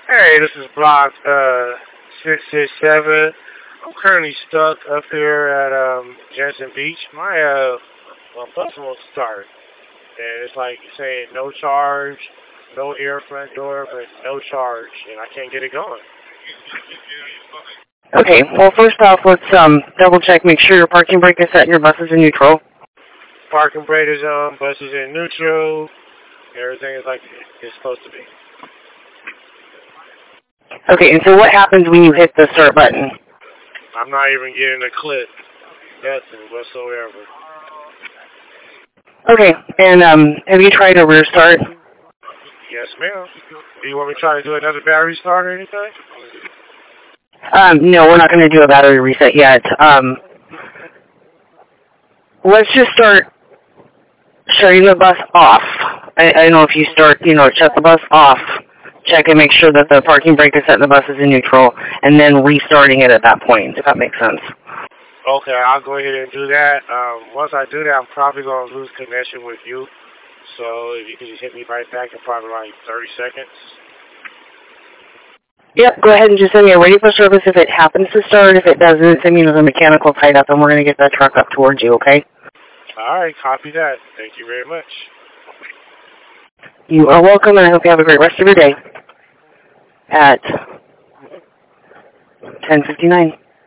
Hey, this is Block 667. I'm currently stuck up here at Jensen Beach. My bus won't start, and it's like saying no charge, no air front door, but no charge, and I can't get it going. Okay, well, first off, let's double check, make sure your parking brake is set and your bus is in neutral. Parking brake is on, bus is in neutral, everything is like it's supposed to be. Okay, and so what happens when you hit the start button? I'm not even getting a clip, nothing whatsoever. Okay, and have you tried a rear start? Yes, ma'am. Do you want me to try to do another battery start or anything? No, we're not going to do a battery reset yet. Let's just start shutting the bus off. I know if you start, shut the bus off, check and make sure that the parking brake is set and the bus is in neutral, and then restarting it at that point, if that makes sense. Okay, I'll go ahead and do that. Once I do that, I'm probably going to lose connection with you. So if you can just hit me right back in probably like 30 seconds. Yep, go ahead and just send me a ready for service if it happens to start. If it doesn't, send me the mechanical tied up, and we're going to get that truck up towards you, okay? All right, copy that. Thank you very much. You are welcome, and I hope you have a great rest of your day at 10:59.